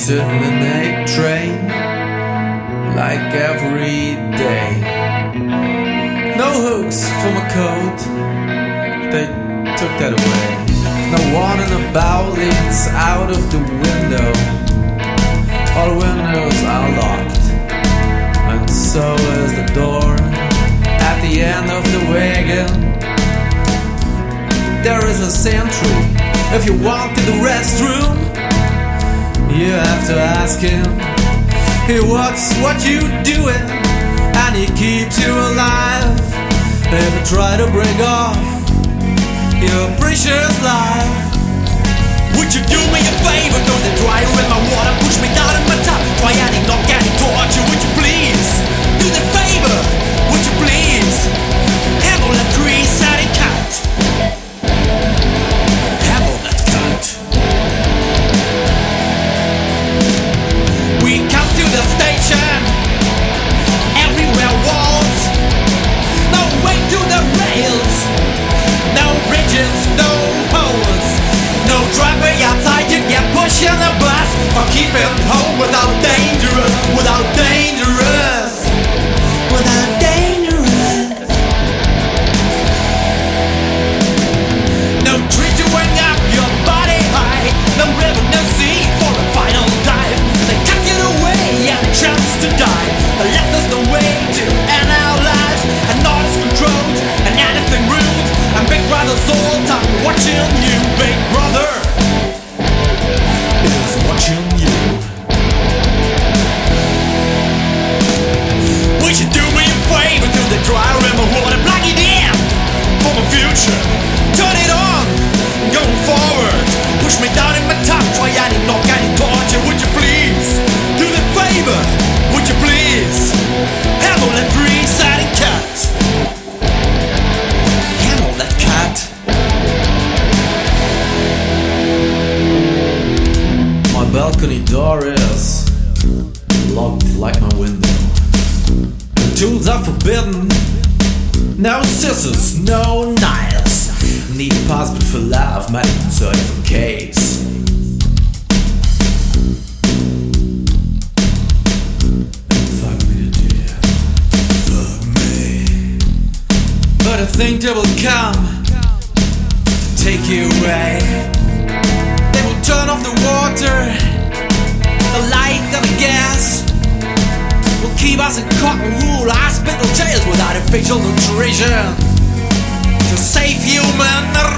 sitting in a train like every day. No hooks for my coat, they took that away. No warning about leans out of the window. All windows are locked, and so is the door at the end of the wagon. There is a sentry. If you walk to the restroom, you have to ask him. He watches what you doing, and he keeps you alive. If you try to break off your precious life, would you do me a favor? Don't the dryer in my water, push me down in my top. Try adding, not getting torture. Would you please do the favor? Would you please handle that three-sided cut? Handle that cut. We come to the station, everywhere walls, no way to the rails, no bridges, no holes, no driver outside. You get pushed in the bus or keep it home without dangerous, without dangerous, without dangerous. No tree to hang up your body high, no river, no sea for the final dive. They cut it away and a chance to die. They left us no way to end our lives, and all is controlled and anything rude. And Big Brother's all time watching you. Big Brother is watching you. Would you do me a favor? Do the dryer in my water, plug it in for my future. Turn it on, going forward. Push me down in my top, try adding, not getting torture. Would you please do the favor? Would you please handle that three-sided cut? Handle that cut. My balcony door is locked like my window. Tools are forbidden. No scissors, no knives. Need a passport for life, medical certificates. Fuck me, dear. Fuck me. But I think they will come to take you away. They will turn off the water, the light and the gas. Will keep us in cotton wool hospital jails without artificial nutrition to save human